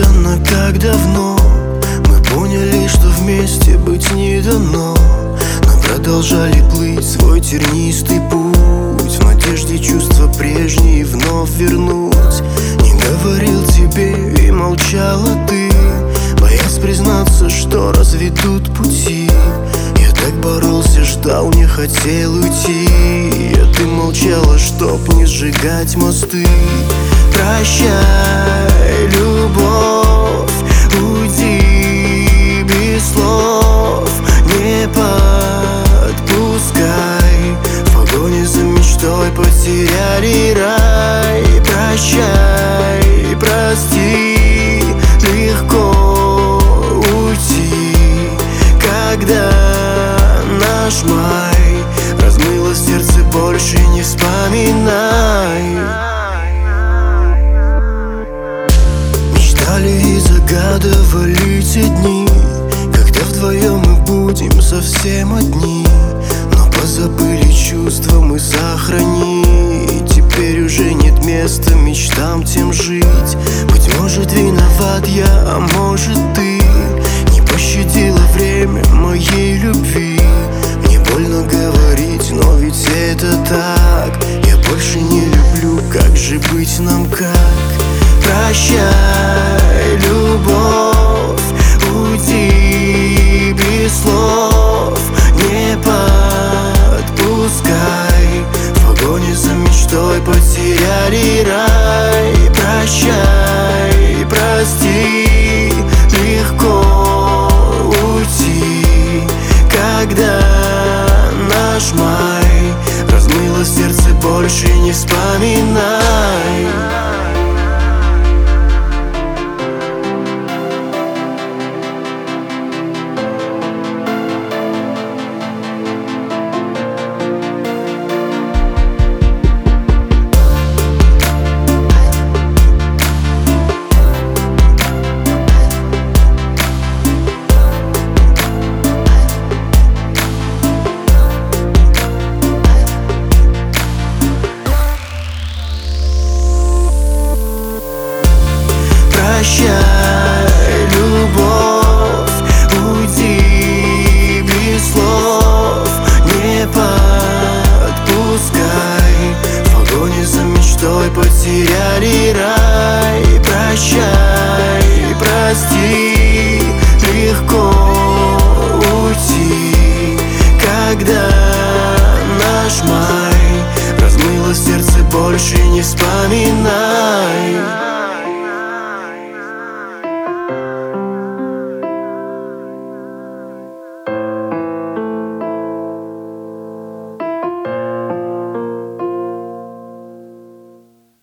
неожиданно, как давно мы поняли, что вместе быть не дано, но продолжали плыть свой тернистый путь, в надежде чувства прежние вновь вернуть. Не говорил тебе и молчала ты, боясь признаться, что разведут пути. Я так боролся, ждал, не хотел уйти, а ты молчала, чтоб не сжигать мосты. Прощай, любовь, уйди без слов, не подпускай, в погоне за мечтой потеряли рай. Прощай, прости, легко уйти, когда наш май размыло сердце, больше не вспоминай. Мечтали и загадывали те дни, когда вдвоем мы будем совсем одни, но позабыли чувства мы сохранить. Теперь уже нет места мечтам тем жить. Быть может, виноват я, а может ты не пощадила время моей любви. Мне больно говорить, но ведь это так. Я больше не люблю, как же быть нам, как? Прощай, любовь, уйди без слов, не подпускай, в погоне за мечтой потеряли рай. Прощай, прости, легко уйти, когда наш май размыло сердце, больше не вспоминай. Прощай, любовь, уйди без слов, не подпускай, в погоне за мечтой потеряли рай.